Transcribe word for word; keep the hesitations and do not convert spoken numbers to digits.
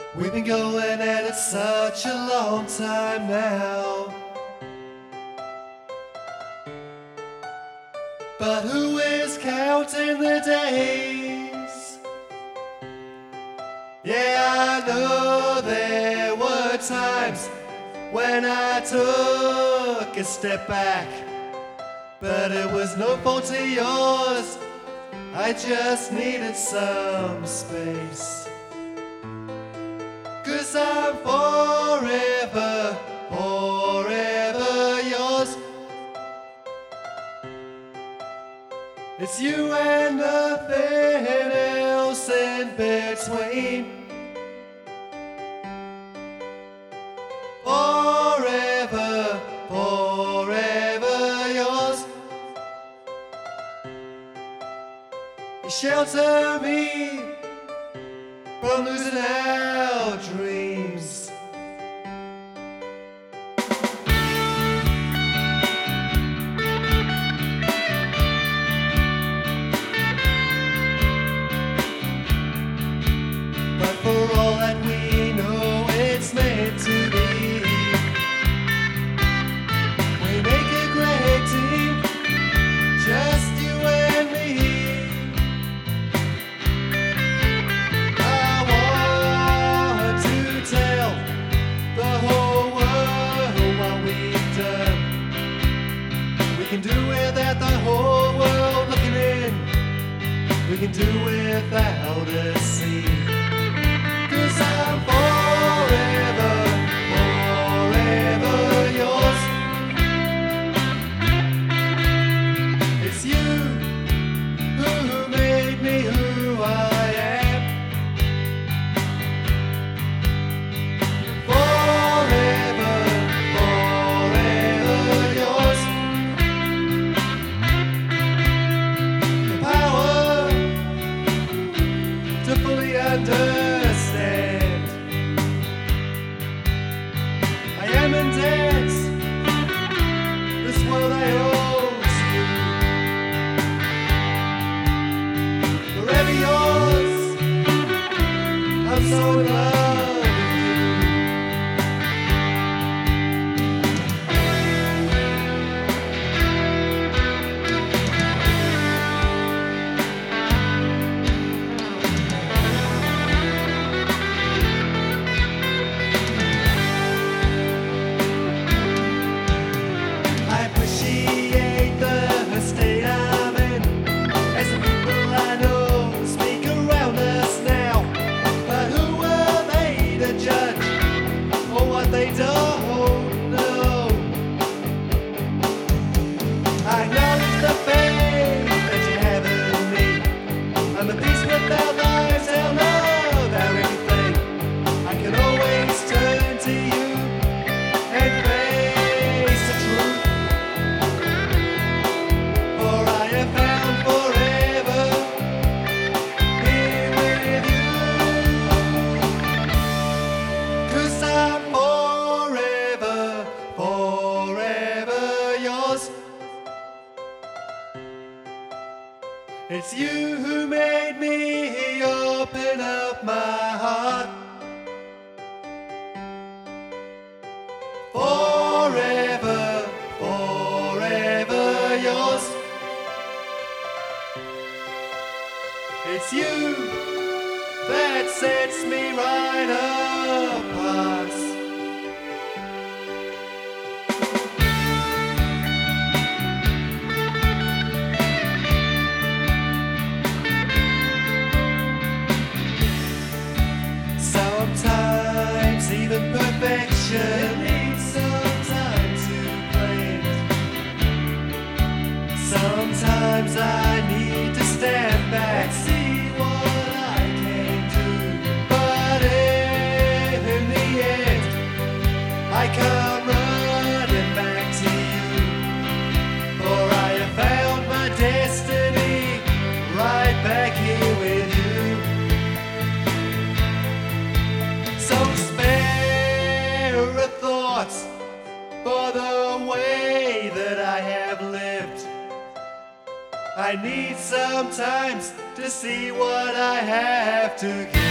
We've been going at it such a long time now. But who is counting the days? Yeah, I know there were times when I took a step back, but it was no fault of yours. I just needed some space. 'Cause I'm forever, forever yours. It's you and nothing else in between. Forever, forever yours. You shelter me from losing our dreams. But for all that we know, it's meant to be. We make a great team, just you and me. We can do without the whole world looking in. We can do without a sea. 'Cause I'm forever, forever yours. It's you who made me who I am. Forever, forever yours. To fully understand, I am in debt. This world I owe to you. Forever yours. I'm so in love with they don't know. I acknowledge the faith that you have in me. I'm a beast without lies, I'll love everything. I can always turn to you and face the truth. For I have found forever here with you. 'Cause I'm it's you who made me open up my heart. Forever, forever yours. It's you that sets me right apart. Sometimes even perfection needs some time to claim. Sometimes I need to stand back, see what I can do. But in the end, I come running back to you. For I have found my destiny right back here with you. So spare a thought for the way that I have lived. I need sometimes to see what I have to give.